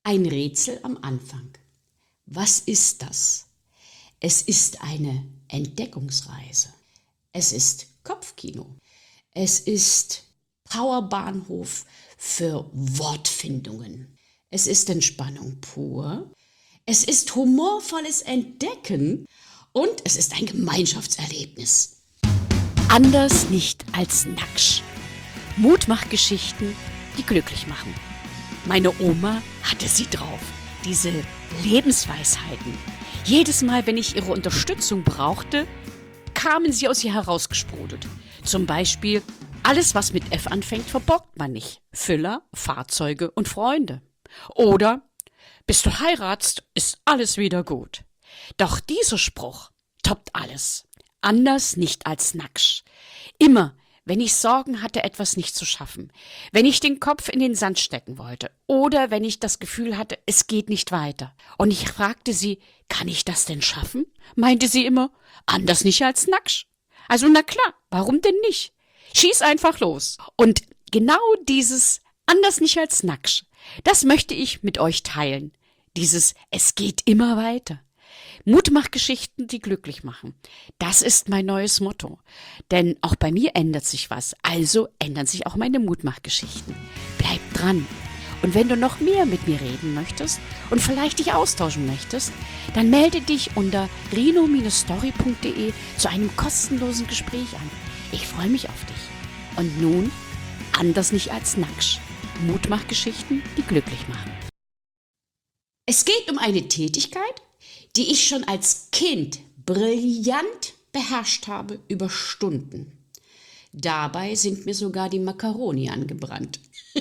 Ein Rätsel am Anfang. Was ist das? Es ist eine Entdeckungsreise. Es ist Kopfkino. Es ist Powerbahnhof für Wortfindungen. Es ist Entspannung pur. Es ist humorvolles Entdecken und es ist ein Gemeinschaftserlebnis. Anders nicht als Naksch. Mutmachgeschichten, die glücklich machen. Meine Oma hatte sie drauf, diese Lebensweisheiten. Jedes Mal, wenn ich ihre Unterstützung brauchte, kamen sie aus ihr herausgesprudelt. Zum Beispiel, alles was mit F anfängt, verborgt man nicht. Füller, Fahrzeuge und Freunde. Oder, bis du heiratst, ist alles wieder gut. Doch dieser Spruch toppt alles. Anders nicht als Naksch. Immer, wenn ich Sorgen hatte, etwas nicht zu schaffen, wenn ich den Kopf in den Sand stecken wollte oder wenn ich das Gefühl hatte, es geht nicht weiter. Und ich fragte sie, kann ich das denn schaffen? Meinte sie immer, anders nicht als Naksch. Also na klar, warum denn nicht? Schieß einfach los. Und genau dieses anders nicht als Naksch, das möchte ich mit euch teilen. Dieses es geht immer weiter. Mutmachgeschichten, die glücklich machen. Das ist mein neues Motto. Denn auch bei mir ändert sich was. Also ändern sich auch meine Mutmachgeschichten. Bleib dran. Und wenn du noch mehr mit mir reden möchtest und vielleicht dich austauschen möchtest, dann melde dich unter reno-story.de zu einem kostenlosen Gespräch an. Ich freue mich auf dich. Und nun, anders nicht als Naksch. Mutmachgeschichten, die glücklich machen. Es geht um eine Tätigkeit, die ich schon als Kind brillant beherrscht habe über Stunden. Dabei sind mir sogar die Makaroni angebrannt.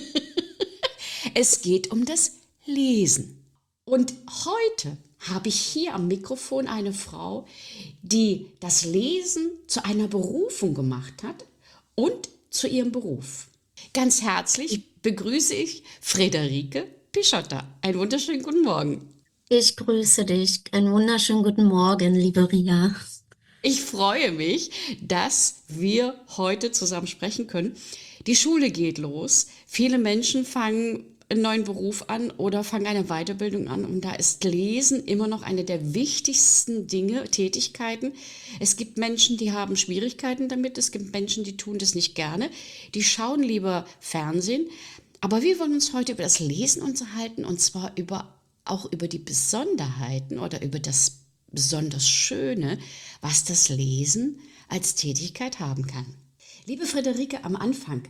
Es geht um das Lesen. Und heute habe ich hier am Mikrofon eine Frau, die das Lesen zu einer Berufung gemacht hat und zu ihrem Beruf. Ganz herzlich begrüße ich Friederike Pischotter. Einen wunderschönen guten Morgen. Ich grüße dich. Einen wunderschönen guten Morgen, liebe Ria. Ich freue mich, dass wir heute zusammen sprechen können. Die Schule geht los. Viele Menschen fangen einen neuen Beruf an oder fangen eine Weiterbildung an. Und da ist Lesen immer noch eine der wichtigsten Dinge, Tätigkeiten. Es gibt Menschen, die haben Schwierigkeiten damit. Es gibt Menschen, die tun das nicht gerne. Die schauen lieber Fernsehen. Aber wir wollen uns heute über das Lesen unterhalten und zwar auch über die Besonderheiten oder über das besonders Schöne, was das Lesen als Tätigkeit haben kann. Liebe Friederike, am Anfang,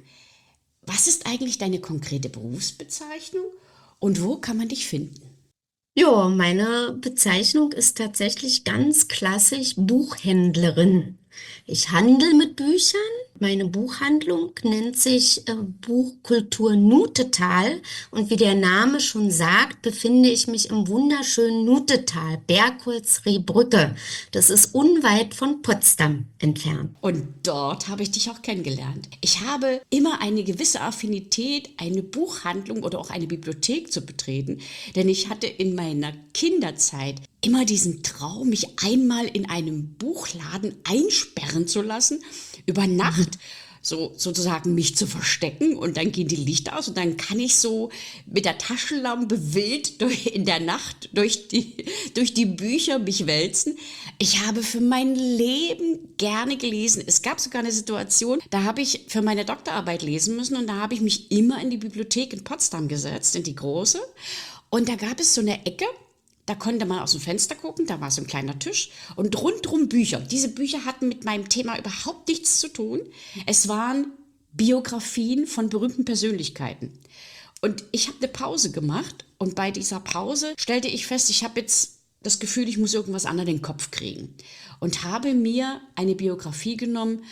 was ist eigentlich deine konkrete Berufsbezeichnung und wo kann man dich finden? Ja, meine Bezeichnung ist tatsächlich ganz klassisch Buchhändlerin. Ich handle mit Büchern. Meine Buchhandlung nennt sich Buchkultur Nutetal und wie der Name schon sagt, befinde ich mich im wunderschönen Nutetal, Bergholz-Rehbrücke. Das ist unweit von Potsdam entfernt. Und dort habe ich dich auch kennengelernt. Ich habe immer eine gewisse Affinität, eine Buchhandlung oder auch eine Bibliothek zu betreten, denn ich hatte in meiner Kinderzeit immer diesen Traum, mich einmal in einem Buchladen einsperren zu lassen, über Nacht sozusagen mich zu verstecken und dann gehen die Lichter aus und dann kann ich so mit der Taschenlampe wild in der Nacht durch die Bücher mich wälzen. Ich habe für mein Leben gerne gelesen. Es gab sogar eine Situation, da habe ich für meine Doktorarbeit lesen müssen und da habe ich mich immer in die Bibliothek in Potsdam gesetzt, in die große, und da gab es so eine Ecke. Da konnte man aus dem Fenster gucken, da war so ein kleiner Tisch und rundrum Bücher. Diese Bücher hatten mit meinem Thema überhaupt nichts zu tun. Es waren Biografien von berühmten Persönlichkeiten. Und ich habe eine Pause gemacht und bei dieser Pause stellte ich fest, ich habe jetzt das Gefühl, ich muss irgendwas an den Kopf kriegen. Und habe mir eine Biografie genommen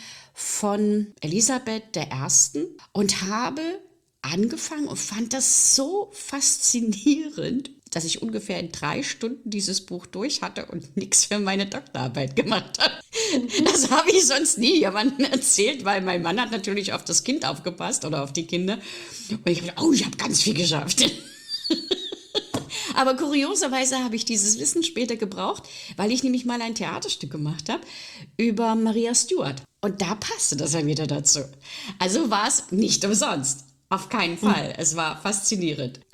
von Elisabeth I. und habe angefangen und fand das so faszinierend, dass ich ungefähr in 3 Stunden dieses Buch durch hatte und nichts für meine Doktorarbeit gemacht habe. Das habe ich sonst nie jemandem erzählt, weil mein Mann hat natürlich auf das Kind aufgepasst oder auf die Kinder. Und ich habe gedacht, ich habe ganz viel geschafft. Aber kurioserweise habe ich dieses Wissen später gebraucht, weil ich nämlich mal ein Theaterstück gemacht habe über Maria Stuart. Und da passte das ja wieder dazu. Also war es nicht umsonst. Auf keinen Fall. Es war faszinierend.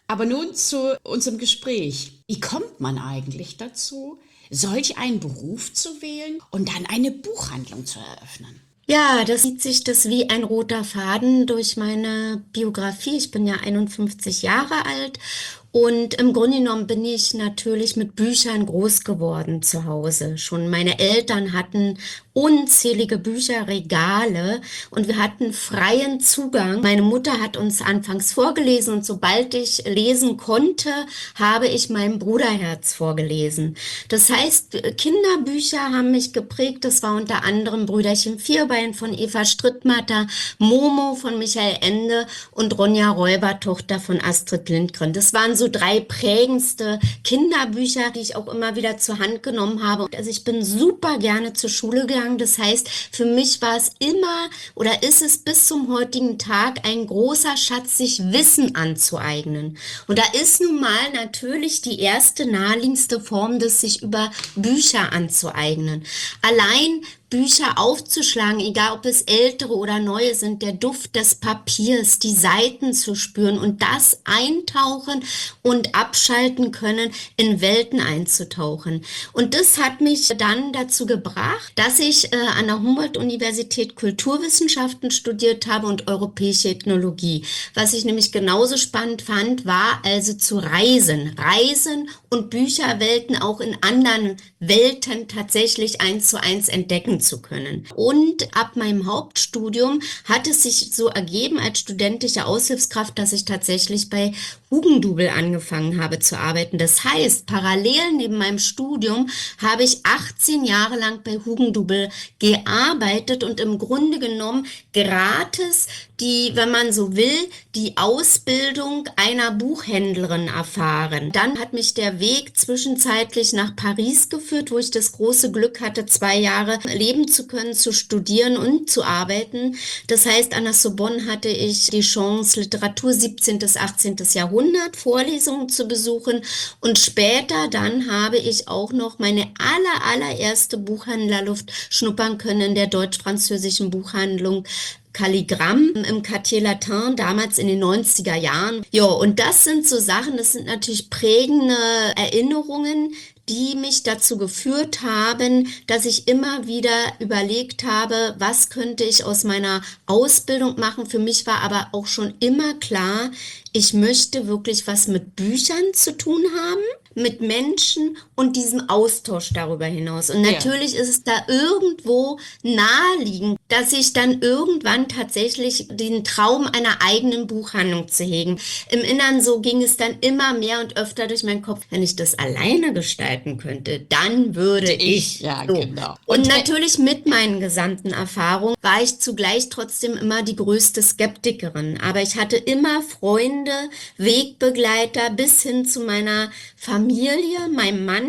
Aber nun zu unserem Gespräch. Wie kommt man eigentlich dazu, solch einen Beruf zu wählen und dann eine Buchhandlung zu eröffnen? Ja, das zieht sich das wie ein roter Faden durch meine Biografie. Ich bin ja 51 Jahre alt und im Grunde genommen bin ich natürlich mit Büchern groß geworden zu Hause. Schon meine Eltern hatten unzählige Bücherregale und wir hatten freien Zugang. Meine Mutter hat uns anfangs vorgelesen und sobald ich lesen konnte, habe ich meinem Bruderherz vorgelesen. Das heißt, Kinderbücher haben mich geprägt. Das war unter anderem Brüderchen Vierbein von Eva Strittmatter, Momo von Michael Ende und Ronja Räubertochter von Astrid Lindgren. Das waren so 3 prägendste Kinderbücher, die ich auch immer wieder zur Hand genommen habe. Also ich bin super gerne zur Schule gegangen. Das heißt, für mich war es immer oder ist es bis zum heutigen Tag ein großer Schatz, sich Wissen anzueignen. Und da ist nun mal natürlich die erste naheliegendste Form, das sich über Bücher anzueignen. Allein Bücher aufzuschlagen, egal ob es ältere oder neue sind, der Duft des Papiers, die Seiten zu spüren und das eintauchen und abschalten können, in Welten einzutauchen. Und das hat mich dann dazu gebracht, dass ich an der Humboldt-Universität Kulturwissenschaften studiert habe und europäische Ethnologie. Was ich nämlich genauso spannend fand, war also zu reisen. Reisen und Bücherwelten auch in anderen Welten tatsächlich 1:1 entdecken zu können. Und ab meinem Hauptstudium hat es sich so ergeben als studentische Aushilfskraft, dass ich tatsächlich bei Hugendubel angefangen habe zu arbeiten. Das heißt, parallel neben meinem Studium habe ich 18 Jahre lang bei Hugendubel gearbeitet und im Grunde genommen gratis wenn man so will, die Ausbildung einer Buchhändlerin erfahren. Dann hat mich der Weg zwischenzeitlich nach Paris geführt, wo ich das große Glück hatte, 2 Jahre leben zu können, zu studieren und zu arbeiten. Das heißt, an der Sorbonne hatte ich die Chance, Literatur 17. bis 18. Jahrhundert, Vorlesungen zu besuchen und später dann habe ich auch noch meine allererste Buchhändlerluft schnuppern können in der deutsch-französischen Buchhandlung Calligramm im Quartier Latin, damals in den 90er Jahren. Ja, und das sind so Sachen, das sind natürlich prägende Erinnerungen, die mich dazu geführt haben, dass ich immer wieder überlegt habe, was könnte ich aus meiner Ausbildung machen. Für mich war aber auch schon immer klar, ich möchte wirklich was mit Büchern zu tun haben, mit Menschen und diesem Austausch darüber hinaus. Und natürlich ist es da irgendwo naheliegend, dass ich dann irgendwann tatsächlich den Traum einer eigenen Buchhandlung zu hegen. Im Inneren so ging es dann immer mehr und öfter durch meinen Kopf, wenn ich das alleine gestalten könnte, dann würde ich. Ja, so. genau. Und natürlich mit meinen gesamten Erfahrungen war ich zugleich trotzdem immer die größte Skeptikerin. Aber ich hatte immer Freunde, Wegbegleiter bis hin zu meiner Familie, meinem Mann.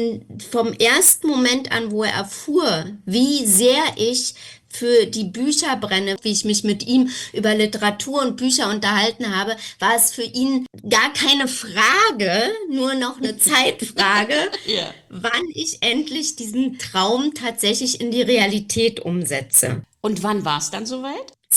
Vom ersten Moment an, wo er erfuhr, wie sehr ich für die Bücher brenne, wie ich mich mit ihm über Literatur und Bücher unterhalten habe, war es für ihn gar keine Frage, nur noch eine Zeitfrage, wann ich endlich diesen Traum tatsächlich in die Realität umsetze. Und wann war es dann soweit?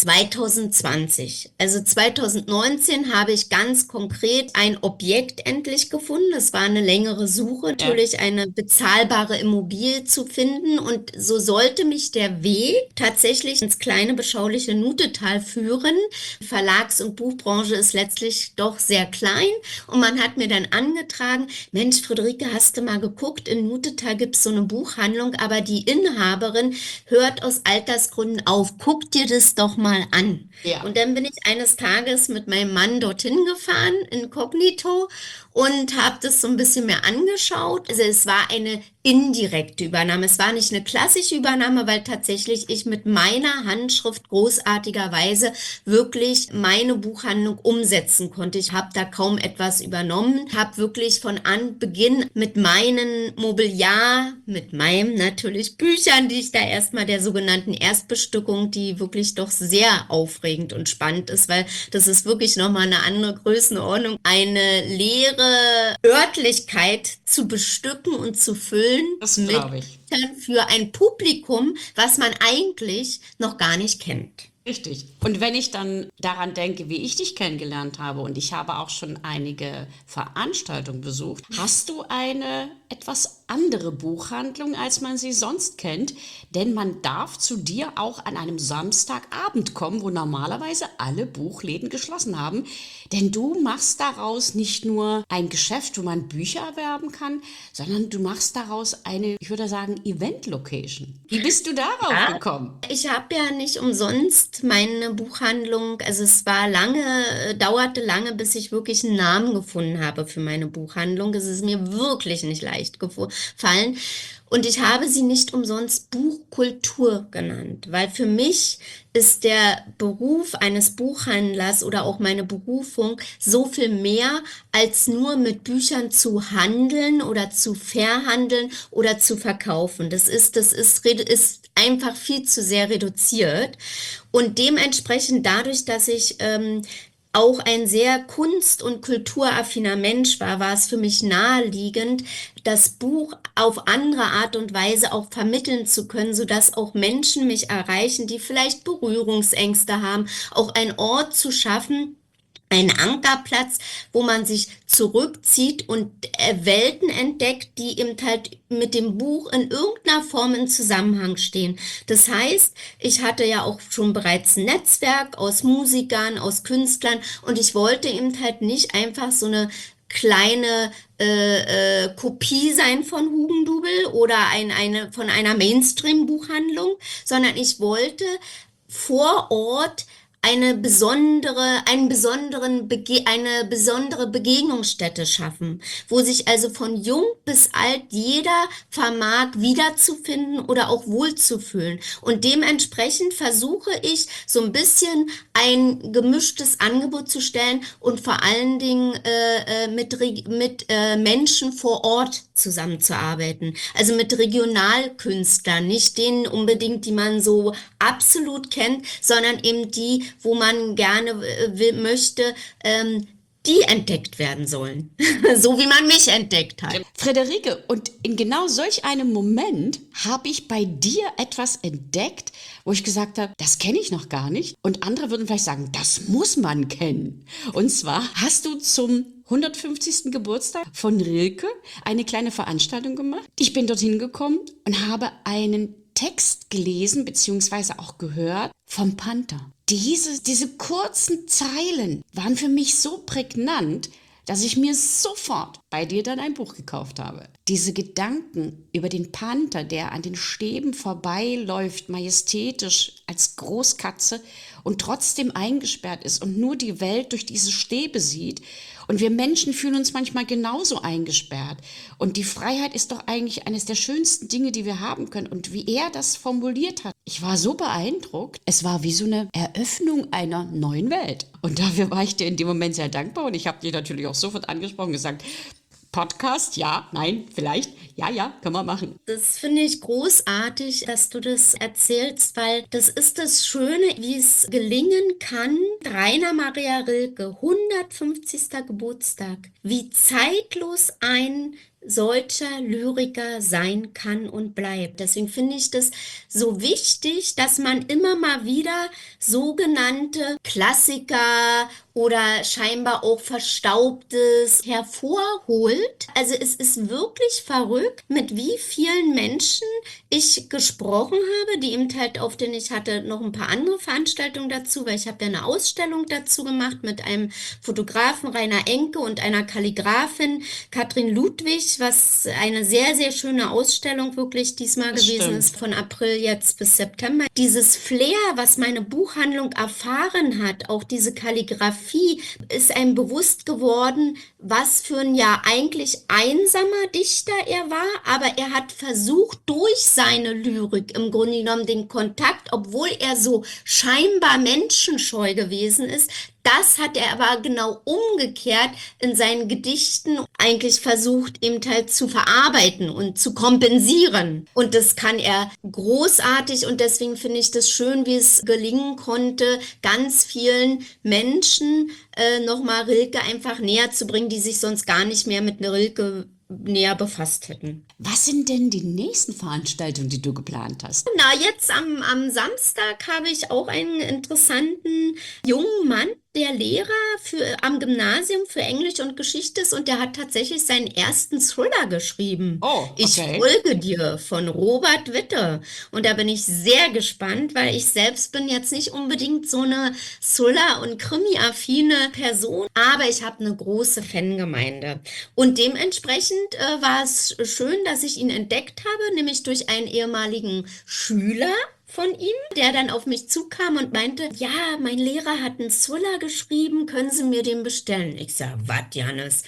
2020. Also 2019 habe ich ganz konkret ein Objekt endlich gefunden. Es war eine längere Suche, natürlich eine bezahlbare Immobilie zu finden. Und so sollte mich der Weg tatsächlich ins kleine, beschauliche Nutetal führen. Die Verlags- und Buchbranche ist letztlich doch sehr klein. Und man hat mir dann angetragen, Mensch, Friederike, hast du mal geguckt? In Nutetal gibt es so eine Buchhandlung, aber die Inhaberin hört aus Altersgründen auf. Guck dir das doch mal an. Ja. Und dann bin ich eines Tages mit meinem Mann dorthin gefahren, inkognito, und habe das so ein bisschen mehr angeschaut. Also es war eine indirekte Übernahme. Es war nicht eine klassische Übernahme, weil tatsächlich ich mit meiner Handschrift großartigerweise wirklich meine Buchhandlung umsetzen konnte. Ich habe da kaum etwas übernommen, habe wirklich von Anbeginn mit meinen Mobiliar, mit meinem natürlich Büchern, die ich da erstmal der sogenannten Erstbestückung, die wirklich doch sehr aufregend und spannend ist, weil das ist wirklich nochmal eine andere Größenordnung, eine leere Örtlichkeit zu bestücken und zu füllen Das mit glaube ich. Büchern für ein Publikum, was man eigentlich noch gar nicht kennt. Richtig. Und wenn ich dann daran denke, wie ich dich kennengelernt habe, und ich habe auch schon einige Veranstaltungen besucht, hast du eine etwas andere Buchhandlung, als man sie sonst kennt? Denn man darf zu dir auch an einem Samstagabend kommen, wo normalerweise alle Buchläden geschlossen haben. Denn du machst daraus nicht nur ein Geschäft, wo man Bücher erwerben kann, sondern du machst daraus eine, ich würde sagen, Event-Location. Wie bist du darauf gekommen? Ich habe ja nicht umsonst meine Buchhandlung, also es war lange, dauerte lange, bis ich wirklich einen Namen gefunden habe für meine Buchhandlung. Es ist mir wirklich nicht leicht gefallen. Und ich habe sie nicht umsonst Buchkultur genannt, weil für mich ist der Beruf eines Buchhändlers oder auch meine Berufung so viel mehr, als nur mit Büchern zu handeln oder zu verhandeln oder zu verkaufen. Das ist einfach viel zu sehr reduziert. Und dementsprechend dadurch, dass ich auch ein sehr kunst- und kulturaffiner Mensch war es für mich naheliegend, das Buch auf andere Art und Weise auch vermitteln zu können, sodass auch Menschen mich erreichen, die vielleicht Berührungsängste haben, auch einen Ort zu schaffen, ein Ankerplatz, wo man sich zurückzieht und Welten entdeckt, die eben halt mit dem Buch in irgendeiner Form in Zusammenhang stehen. Das heißt, ich hatte ja auch schon bereits ein Netzwerk aus Musikern, aus Künstlern und ich wollte eben halt nicht einfach so eine kleine Kopie sein von Hugendubel oder von einer Mainstream-Buchhandlung, sondern ich wollte vor Ort eine eine besondere Begegnungsstätte schaffen, wo sich also von jung bis alt jeder vermag wiederzufinden oder auch wohlzufühlen. Und dementsprechend versuche ich so ein bisschen ein gemischtes Angebot zu stellen und vor allen Dingen mit Menschen vor Ort zusammenzuarbeiten. Also mit Regionalkünstlern, nicht denen unbedingt, die man so absolut kennt, sondern eben die, wo man gerne möchte, die entdeckt werden sollen. So wie man mich entdeckt hat. Friederike, und in genau solch einem Moment habe ich bei dir etwas entdeckt, wo ich gesagt habe, das kenne ich noch gar nicht. Und andere würden vielleicht sagen, das muss man kennen. Und zwar hast du zum 150. Geburtstag von Rilke eine kleine Veranstaltung gemacht. Ich bin dorthin gekommen und habe einen Text gelesen bzw. auch gehört vom Panther. Diese kurzen Zeilen waren für mich so prägnant, dass ich mir sofort bei dir dann ein Buch gekauft habe. Diese Gedanken über den Panther, der an den Stäben vorbeiläuft, majestätisch als Großkatze und trotzdem eingesperrt ist und nur die Welt durch diese Stäbe sieht. Und wir Menschen fühlen uns manchmal genauso eingesperrt. Und die Freiheit ist doch eigentlich eines der schönsten Dinge, die wir haben können. Und wie er das formuliert hat, ich war so beeindruckt. Es war wie so eine Eröffnung einer neuen Welt. Und dafür war ich dir in dem Moment sehr dankbar. Und ich habe dich natürlich auch sofort angesprochen und gesagt, Podcast, ja, nein, vielleicht, ja, können wir machen. Das finde ich großartig, dass du das erzählst, weil das ist das Schöne, wie es gelingen kann. Rainer Maria Rilke, 150. Geburtstag, wie zeitlos ein solcher Lyriker sein kann und bleibt. Deswegen finde ich das so wichtig, dass man immer mal wieder sogenannte Klassiker oder scheinbar auch Verstaubtes hervorholt. Also es ist wirklich verrückt, mit wie vielen Menschen ich gesprochen habe, die eben halt ich hatte noch ein paar andere Veranstaltungen dazu, weil ich habe ja eine Ausstellung dazu gemacht mit einem Fotografen Rainer Enke und einer Kalligraphin Katrin Ludwig, was eine sehr, sehr schöne Ausstellung wirklich diesmal gewesen ist, von April jetzt bis September. Dieses Flair, was meine Buchhandlung erfahren hat, auch diese Kalligrafie, ist einem bewusst geworden, was für ein ja eigentlich einsamer Dichter er war, aber er hat versucht, durch seine Lyrik im Grunde genommen den Kontakt, obwohl er so scheinbar menschenscheu gewesen ist, das hat er aber genau umgekehrt in seinen Gedichten eigentlich versucht, eben halt zu verarbeiten und zu kompensieren. Und das kann er großartig und deswegen finde ich das schön, wie es gelingen konnte, ganz vielen Menschen nochmal Rilke einfach näher zu bringen, die sich sonst gar nicht mehr mit einer Rilke näher befasst hätten. Was sind denn die nächsten Veranstaltungen, die du geplant hast? Na, jetzt am Samstag habe ich auch einen interessanten jungen Mann, der Lehrer am Gymnasium für Englisch und Geschichte ist, und der hat tatsächlich seinen ersten Thriller geschrieben. Oh, Ich okay. folge dir von Robert Witte. Und da bin ich sehr gespannt, weil ich selbst bin jetzt nicht unbedingt so eine Thriller- und Krimi-affine Person, aber ich habe eine große Fangemeinde. Und dementsprechend war es schön, dass ich ihn entdeckt habe, nämlich durch einen ehemaligen Schüler von ihm, der dann auf mich zukam und meinte, ja, mein Lehrer hat einen Thriller geschrieben, können Sie mir den bestellen? Ich sag, was, Janis?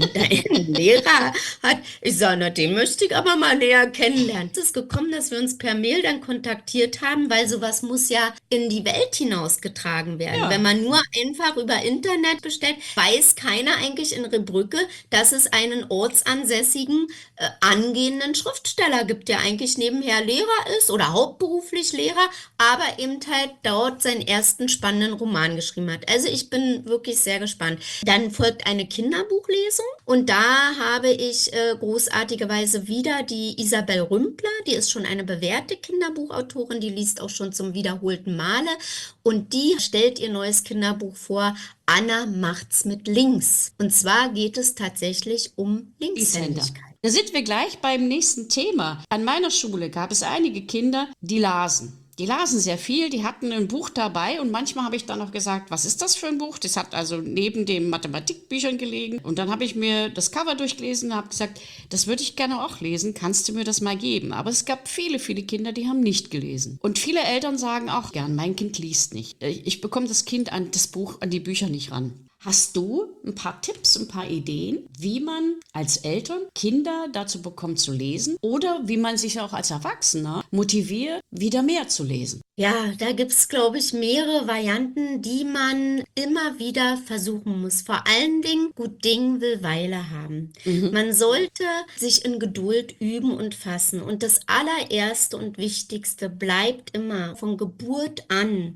Dein Lehrer hat, ich sag, na, den möchte ich aber mal näher kennenlernen. Es ist gekommen, dass wir uns per Mail dann kontaktiert haben, weil sowas muss ja in die Welt hinausgetragen werden. Ja. Wenn man nur einfach über Internet bestellt, weiß keiner eigentlich in Rebrücke, dass es einen ortsansässigen, angehenden Schriftsteller gibt, der eigentlich nebenher Lehrer ist oder hauptberuflich Lehrer, aber eben halt dort seinen ersten spannenden Roman geschrieben hat. Also ich bin wirklich sehr gespannt. Dann folgt eine Kinderbuchlesung und da habe ich großartigerweise wieder die Isabel Rümpler, die ist schon eine bewährte Kinderbuchautorin, die liest auch schon zum wiederholten Male und die stellt ihr neues Kinderbuch vor, Anna macht's mit links. Und zwar geht es tatsächlich um Linkshändigkeit. Da sind wir gleich beim nächsten Thema. An meiner Schule gab es einige Kinder, die lasen. Die lasen sehr viel, die hatten ein Buch dabei und manchmal habe ich dann noch gesagt, was ist das für ein Buch? Das hat also neben den Mathematikbüchern gelegen und dann habe ich mir das Cover durchgelesen und habe gesagt, das würde ich gerne auch lesen, kannst du mir das mal geben? Aber es gab viele, viele Kinder, die haben nicht gelesen. Und viele Eltern sagen auch gern, mein Kind liest nicht. Ich bekomme das Kind an das Buch, an die Bücher nicht ran. Hast du ein paar Tipps, ein paar Ideen, wie man als Eltern Kinder dazu bekommt zu lesen oder wie man sich auch als Erwachsener motiviert, wieder mehr zu lesen? Ja, da gibt's, glaube ich, mehrere Varianten, die man immer wieder versuchen muss. Vor allen Dingen, gut Ding will Weile haben. Man sollte sich in Geduld üben und fassen. Und das allererste und wichtigste bleibt immer von Geburt an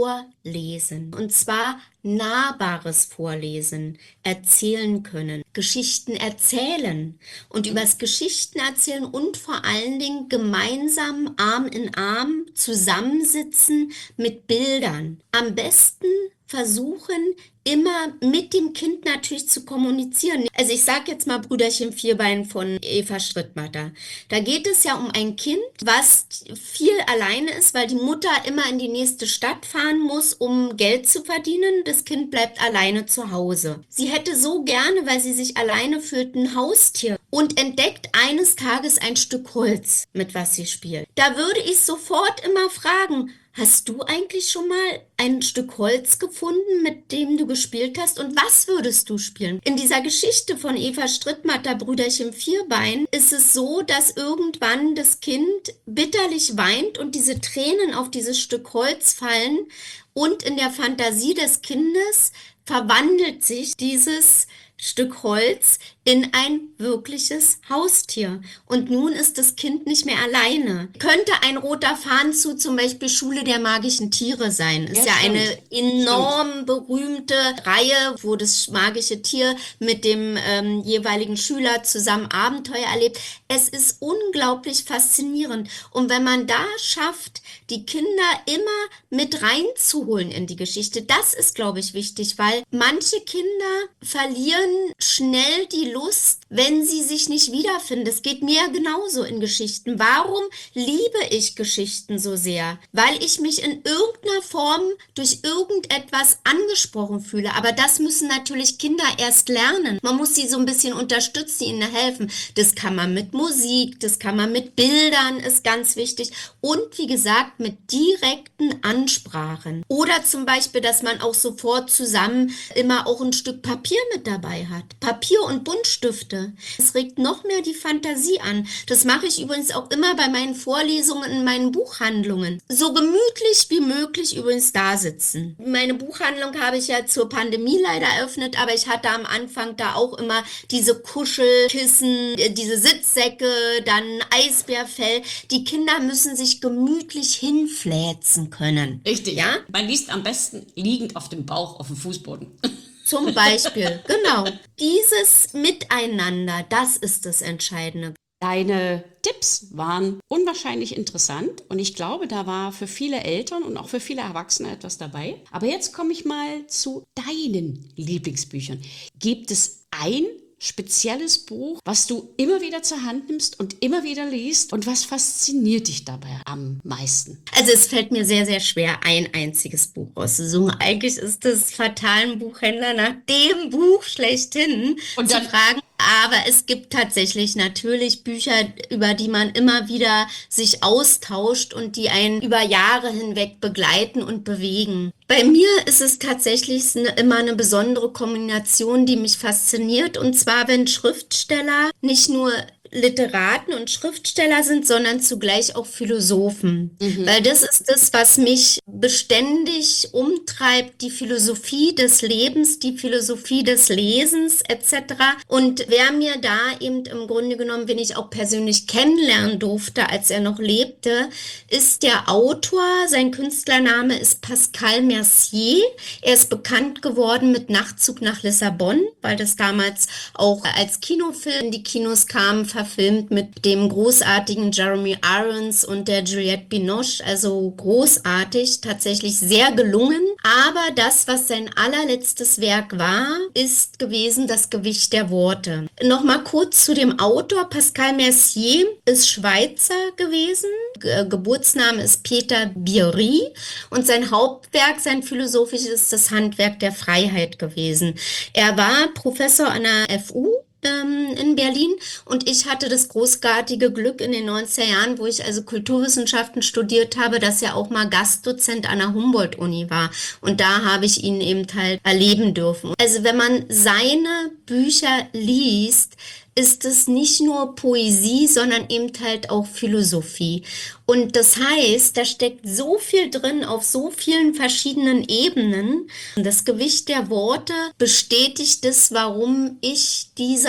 vorlesen. Und zwar nahbares Vorlesen, erzählen können, Geschichten erzählen und übers Geschichten erzählen und vor allen Dingen gemeinsam Arm in Arm zusammensitzen mit Bildern. Am besten versuchen, immer mit dem Kind natürlich zu kommunizieren. Also ich sage jetzt mal Brüderchen Vierbein von Eva Strittmatter. Da geht es ja um ein Kind, was viel alleine ist, weil die Mutter immer in die nächste Stadt fahren muss, um Geld zu verdienen. Das Kind bleibt alleine zu Hause. Sie hätte so gerne, weil sie sich alleine fühlt, ein Haustier und entdeckt eines Tages ein Stück Holz, mit was sie spielt. Da würde ich sofort immer fragen, hast du eigentlich schon mal ein Stück Holz gefunden, mit dem du gespielt hast? Und was würdest du spielen? In dieser Geschichte von Eva Strittmatter, Brüderchen Vierbein, ist es so, dass irgendwann das Kind bitterlich weint und diese Tränen auf dieses Stück Holz fallen und in der Fantasie des Kindes verwandelt sich dieses Stück Holz in ein wirkliches Haustier. Und nun ist das Kind nicht mehr alleine. Könnte ein roter Faden zu zum Beispiel Schule der magischen Tiere sein. Ist ja stimmt. eine enorm berühmte Reihe, wo das magische Tier mit dem jeweiligen Schüler zusammen Abenteuer erlebt. Es ist unglaublich faszinierend. Und wenn man da schafft, die Kinder immer mit reinzuholen in die Geschichte, das ist, glaube ich, wichtig, weil manche Kinder verlieren schnell die Lust, wenn sie sich nicht wiederfinden. Das geht mir genauso in Geschichten. Warum liebe ich Geschichten so sehr? Weil ich mich in irgendeiner Form durch irgendetwas angesprochen fühle. Aber das müssen natürlich Kinder erst lernen. Man muss sie so ein bisschen unterstützen, ihnen helfen. Das kann man mit Musik, das kann man mit Bildern, ist ganz wichtig. Und wie gesagt, mit direkten Ansprachen. Oder zum Beispiel, dass man auch sofort zusammen immer auch ein Stück Papier mit dabei hat. Papier und Buntstifte. Es regt noch mehr die Fantasie an. Das mache ich übrigens auch immer bei meinen Vorlesungen in meinen Buchhandlungen. So gemütlich wie möglich übrigens da sitzen. Meine Buchhandlung habe ich ja zur Pandemie leider eröffnet, aber ich hatte am Anfang da auch immer diese Kuschelkissen, diese Sitzsäcke, dann Eisbärfell. Die Kinder müssen sich gemütlich hinfläzen können. Richtig. Ja? Man liest am besten liegend auf dem Bauch, auf dem Fußboden. Zum Beispiel, genau. Dieses Miteinander, das ist das Entscheidende. Deine Tipps waren unwahrscheinlich interessant und ich glaube, da war für viele Eltern und auch für viele Erwachsene etwas dabei. Aber jetzt komme ich mal zu deinen Lieblingsbüchern. Gibt es ein spezielles Buch, was du immer wieder zur Hand nimmst und immer wieder liest und was fasziniert dich dabei am meisten? Also es fällt mir sehr, sehr schwer, ein einziges Buch auszusuchen. Eigentlich ist es fatalen Buchhändler nach dem Buch schlechthin Und zu dann fragen. Aber es gibt tatsächlich natürlich Bücher, über die man immer wieder sich austauscht und die einen über Jahre hinweg begleiten und bewegen. Bei mir ist es tatsächlich immer eine besondere Kombination, die mich fasziniert. Und zwar, wenn Schriftsteller nicht nur Literaten und Schriftsteller sind, sondern zugleich auch Philosophen. Weil das ist das, was mich beständig umtreibt, die Philosophie des Lebens, die Philosophie des Lesens etc. Und wer mir da eben im Grunde genommen, wen ich auch persönlich kennenlernen durfte, als er noch lebte, ist der Autor. Sein Künstlername ist Pascal Mercier. Er ist bekannt geworden mit Nachtzug nach Lissabon, weil das damals auch als Kinofilm in die Kinos kam, verfilmt mit dem großartigen Jeremy Irons und der Juliette Binoche, also großartig, tatsächlich sehr gelungen. Aber das, was sein allerletztes Werk war, ist gewesen Das Gewicht der Worte. Nochmal kurz zu dem Autor. Pascal Mercier ist Schweizer gewesen. Geburtsname ist Peter Bierry und sein Hauptwerk, sein philosophisches, ist das Handwerk der Freiheit gewesen. Er war Professor an der FU in Berlin und ich hatte das großartige Glück in den 90er Jahren, wo ich also Kulturwissenschaften studiert habe, dass er auch mal Gastdozent an der Humboldt-Uni war und da habe ich ihn eben halt erleben dürfen. Also wenn man seine Bücher liest, ist es nicht nur Poesie, sondern eben halt auch Philosophie. Und das heißt, da steckt so viel drin auf so vielen verschiedenen Ebenen. Das Gewicht der Worte bestätigt es, warum ich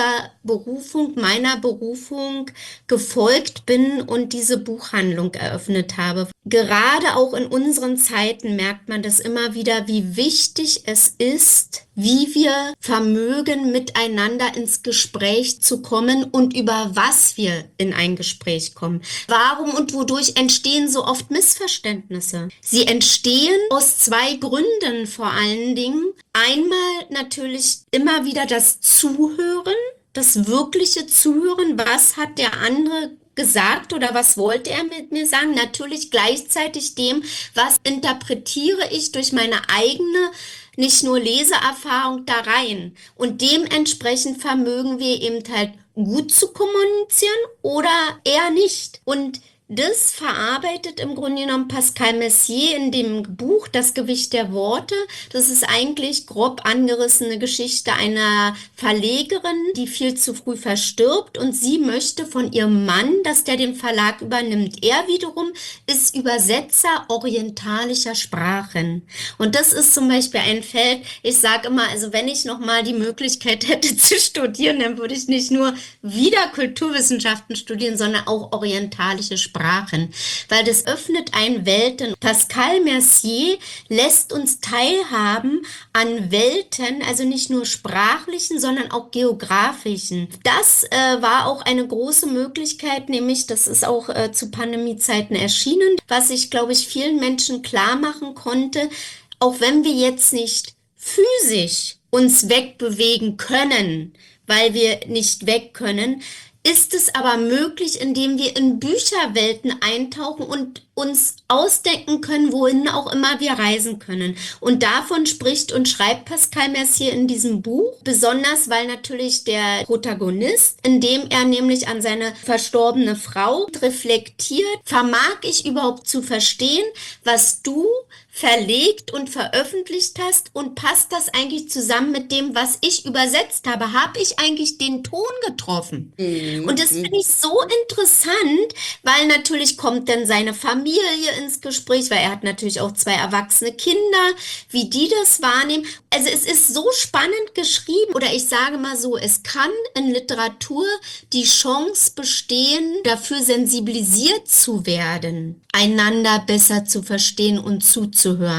meiner Berufung gefolgt bin und diese Buchhandlung eröffnet habe. Gerade auch in unseren Zeiten merkt man das immer wieder, wie wichtig es ist, wie wir vermögen, miteinander ins Gespräch zu kommen und über was wir in ein Gespräch kommen. Warum und wodurch entstehen so oft Missverständnisse? Sie entstehen aus zwei Gründen vor allen Dingen. Einmal natürlich immer wieder das Zuhören, das wirkliche Zuhören. Was hat der andere gesagt oder was wollte er mit mir sagen? Natürlich gleichzeitig dem, was interpretiere ich durch meine eigene nicht nur Leseerfahrung da rein. Und dementsprechend vermögen wir eben halt gut zu kommunizieren oder eher nicht. Und das verarbeitet im Grunde genommen Pascal Mercier in dem Buch Das Gewicht der Worte. Das ist eigentlich grob angerissene Geschichte einer Verlegerin, die viel zu früh verstirbt und sie möchte von ihrem Mann, dass der den Verlag übernimmt. Er wiederum ist Übersetzer orientalischer Sprachen. Und das ist zum Beispiel ein Feld, ich sage immer, also wenn ich nochmal die Möglichkeit hätte zu studieren, dann würde ich nicht nur wieder Kulturwissenschaften studieren, sondern auch orientalische Sprachen. Weil das öffnet einen Welten. Pascal Mercier lässt uns teilhaben an Welten, also nicht nur sprachlichen, sondern auch geografischen. Das war auch eine große Möglichkeit, nämlich das ist auch zu Pandemiezeiten erschienen, was ich, glaube ich, vielen Menschen klar machen konnte, auch wenn wir jetzt nicht physisch uns wegbewegen können, weil wir nicht weg können, ist es aber möglich, indem wir in Bücherwelten eintauchen und uns ausdenken können, wohin auch immer wir reisen können. Und davon spricht und schreibt Pascal Mercier in diesem Buch, besonders weil natürlich der Protagonist, indem er nämlich an seine verstorbene Frau reflektiert, vermag ich überhaupt zu verstehen, was du verlegt und veröffentlicht hast und passt das eigentlich zusammen mit dem, was ich übersetzt habe? Habe ich eigentlich den Ton getroffen? Und das finde ich so interessant, weil natürlich kommt dann seine Familie ins Gespräch, weil er hat natürlich auch zwei erwachsene Kinder, wie die das wahrnehmen. Also es ist so spannend geschrieben oder ich sage mal so, es kann in Literatur die Chance bestehen, dafür sensibilisiert zu werden, einander besser zu verstehen und zuzuhören.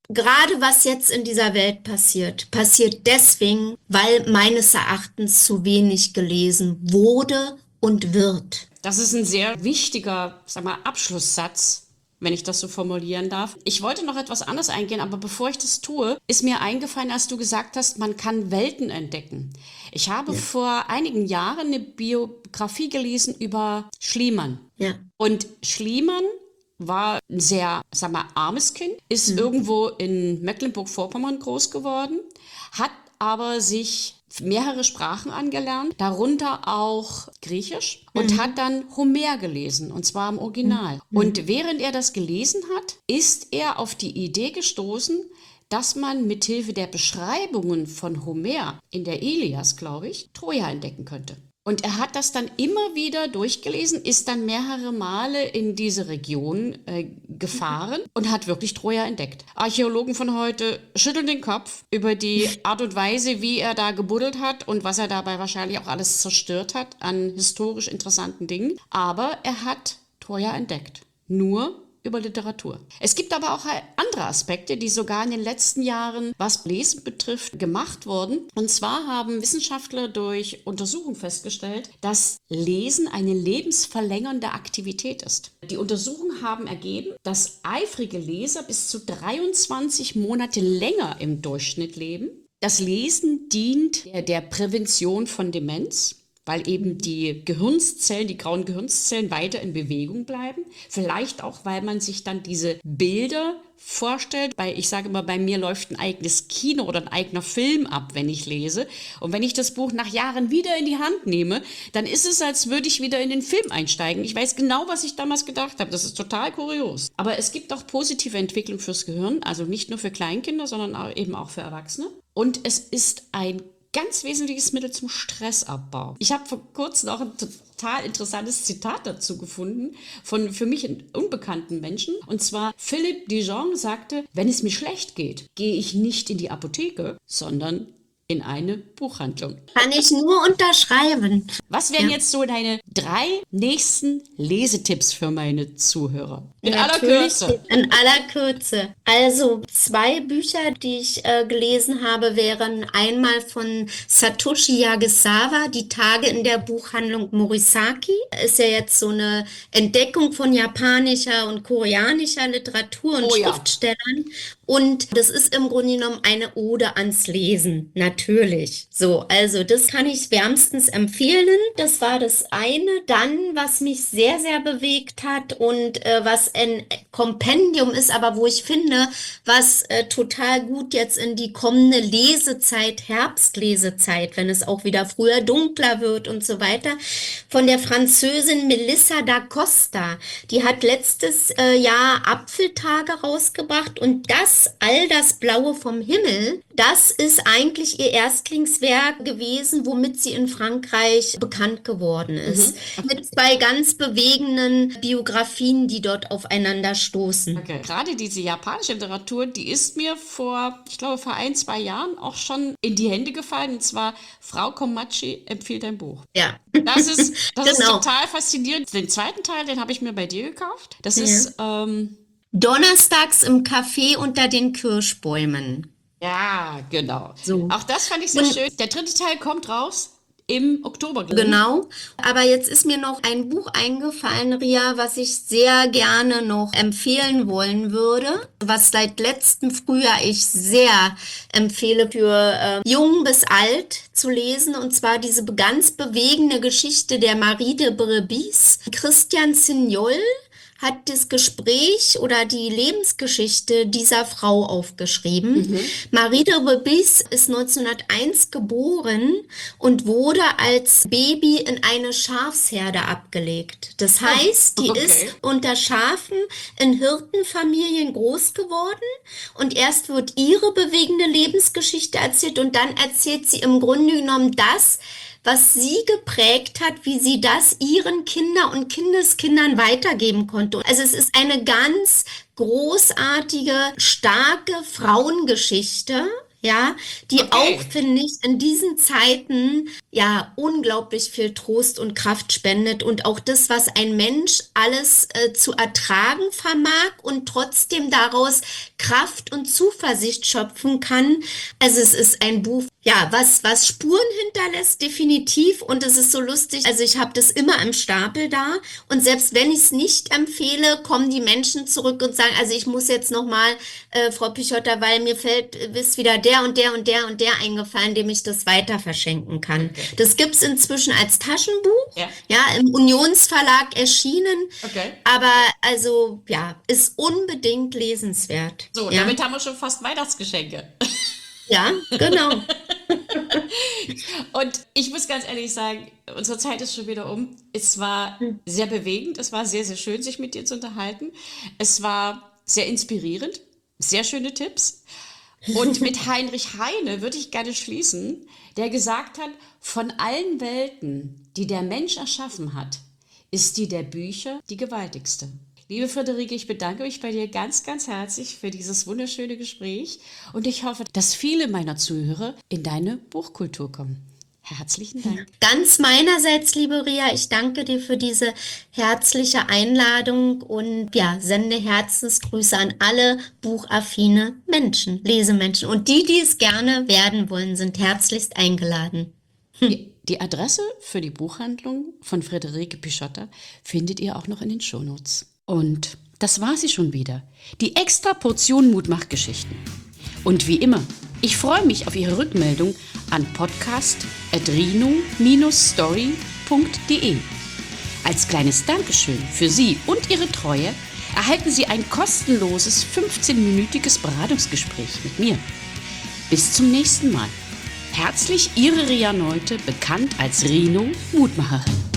Gerade was jetzt in dieser Welt passiert, passiert deswegen, weil meines Erachtens zu wenig gelesen wurde und wird. Das ist ein sehr wichtiger, sag mal, Abschlusssatz, wenn ich das so formulieren darf. Ich wollte noch etwas anderes eingehen, aber bevor ich das tue, ist mir eingefallen, als du gesagt hast, man kann Welten entdecken. Ich habe vor einigen Jahren eine Biografie gelesen über Schliemann. Ja. Und Schliemann war ein sehr, sag mal, armes Kind, ist irgendwo in Mecklenburg-Vorpommern groß geworden, hat aber sich mehrere Sprachen angelernt, darunter auch Griechisch, und hat dann Homer gelesen, und zwar im Original. Und während er das gelesen hat, ist er auf die Idee gestoßen, dass man mithilfe der Beschreibungen von Homer in der Ilias, glaube ich, Troja entdecken könnte. Und er hat das dann immer wieder durchgelesen, ist dann mehrere Male in diese Region gefahren und hat wirklich Troja entdeckt. Archäologen von heute schütteln den Kopf über die Art und Weise, wie er da gebuddelt hat und was er dabei wahrscheinlich auch alles zerstört hat an historisch interessanten Dingen. Aber er hat Troja entdeckt. Nur über Literatur. Es gibt aber auch andere Aspekte, die sogar in den letzten Jahren, was Lesen betrifft, gemacht wurden. Und zwar haben Wissenschaftler durch Untersuchungen festgestellt, dass Lesen eine lebensverlängernde Aktivität ist. Die Untersuchungen haben ergeben, dass eifrige Leser bis zu 23 Monate länger im Durchschnitt leben. Das Lesen dient der Prävention von Demenz, weil eben die Gehirnzellen, die grauen Gehirnzellen weiter in Bewegung bleiben. Vielleicht auch, weil man sich dann diese Bilder vorstellt. Ich sage immer, bei mir läuft ein eigenes Kino oder ein eigener Film ab, wenn ich lese. Und wenn ich das Buch nach Jahren wieder in die Hand nehme, dann ist es, als würde ich wieder in den Film einsteigen. Ich weiß genau, was ich damals gedacht habe. Das ist total kurios. Aber es gibt auch positive Entwicklung fürs Gehirn, also nicht nur für Kleinkinder, sondern auch, eben auch für Erwachsene. Und es ist ein ganz wesentliches Mittel zum Stressabbau. Ich habe vor kurzem auch ein total interessantes Zitat dazu gefunden von für mich unbekannten Menschen. Und zwar Philippe Dijon sagte, wenn es mir schlecht geht, gehe ich nicht in die Apotheke, sondern in eine Buchhandlung. Kann ich nur unterschreiben. Was wären jetzt so deine 3 nächsten Lesetipps für meine Zuhörer? In aller Natürlich, Kürze. in aller Kürze. Also 2 Bücher, die ich gelesen habe, wären einmal von Satoshi Jagesawa, Die Tage in der Buchhandlung Morisaki. Ist ja jetzt so eine Entdeckung von japanischer und koreanischer Literatur und Oh ja. Schriftstellern. Und das ist im Grunde genommen eine Ode ans Lesen, natürlich. So, also das kann ich wärmstens empfehlen. Das war das eine. Dann, was mich sehr, sehr bewegt hat und was ein Kompendium ist, aber wo ich finde, was total gut jetzt in die kommende Lesezeit, Herbstlesezeit, wenn es auch wieder früher dunkler wird und so weiter, von der Französin Melissa da Costa. Die hat letztes Jahr Apfeltage rausgebracht und All das Blaue vom Himmel, das ist eigentlich ihr Erstlingswerk gewesen, womit sie in Frankreich bekannt geworden ist. Mit 2 ganz bewegenden Biografien, die dort aufeinander stoßen. Okay. Gerade diese japanische Literatur, die ist mir vor 1, 2 Jahren auch schon in die Hände gefallen. Und zwar Frau Komachi empfiehlt ein Buch. Ja. Das ist Genau. total faszinierend. Den zweiten Teil, den habe ich mir bei dir gekauft. Das ist, Donnerstags im Café unter den Kirschbäumen. ja, genau. So. Auch das fand ich sehr schön. Der 3. Teil kommt raus im Oktober, glaube ich. Genau. Aber jetzt ist mir noch ein Buch eingefallen, Ria, was ich sehr gerne noch empfehlen wollen würde, was seit letztem Frühjahr ich sehr empfehle für jung bis alt zu lesen, und zwar diese ganz bewegende Geschichte der Marie de Brebis. Christian Signol hat das Gespräch oder die Lebensgeschichte dieser Frau aufgeschrieben. Marie de Brebis ist 1901 geboren und wurde als Baby in eine Schafsherde abgelegt. Das heißt, die ist unter Schafen in Hirtenfamilien groß geworden, und erst wird ihre bewegende Lebensgeschichte erzählt und dann erzählt sie im Grunde genommen das, was sie geprägt hat, wie sie das ihren Kindern und Kindeskindern weitergeben konnte. Also es ist eine ganz großartige, starke Frauengeschichte, ja, die Okay. auch, finde ich, in diesen Zeiten ja unglaublich viel Trost und Kraft spendet und auch das, was ein Mensch alles zu ertragen vermag und trotzdem daraus Kraft und Zuversicht schöpfen kann. Also es ist ein Buch, ja, was Spuren hinterlässt, definitiv. Und es ist so lustig. Also ich habe das immer im Stapel da. Und selbst wenn ich es nicht empfehle, kommen die Menschen zurück und sagen, also ich muss jetzt nochmal, Frau Pichotta, weil mir ist wieder der und der und der und der eingefallen, dem ich das weiter verschenken kann. Okay. Das gibt's inzwischen als Taschenbuch, Ja. ja, im Unionsverlag erschienen. Okay. Aber also, ja, ist unbedingt lesenswert. So, ja. damit haben wir schon fast Weihnachtsgeschenke. Ja, genau. Und ich muss ganz ehrlich sagen, unsere Zeit ist schon wieder um. Es war sehr bewegend, es war sehr, sehr schön, sich mit dir zu unterhalten. Es war sehr inspirierend, sehr schöne Tipps. Und mit Heinrich Heine würde ich gerne schließen, der gesagt hat, von allen Welten, die der Mensch erschaffen hat, ist die der Bücher die gewaltigste. Liebe Friederike, ich bedanke mich bei dir ganz, ganz herzlich für dieses wunderschöne Gespräch und ich hoffe, dass viele meiner Zuhörer in deine Buchkultur kommen. Herzlichen Dank. Ganz meinerseits, liebe Ria, ich danke dir für diese herzliche Einladung und ja, sende Herzensgrüße an alle buchaffine Menschen, Lesemenschen. Und die es gerne werden wollen, sind herzlichst eingeladen. Die Adresse für die Buchhandlung von Friederike Pichotta findet ihr auch noch in den Shownotes. Und das war sie schon wieder. Die extra Portion Mutmachgeschichten. Und wie immer, ich freue mich auf Ihre Rückmeldung an podcast@rino-story.de. Als kleines Dankeschön für Sie und Ihre Treue erhalten Sie ein kostenloses 15-minütiges Beratungsgespräch mit mir. Bis zum nächsten Mal. Herzlich Ihre Ria Neute, bekannt als Rino Mutmacherin.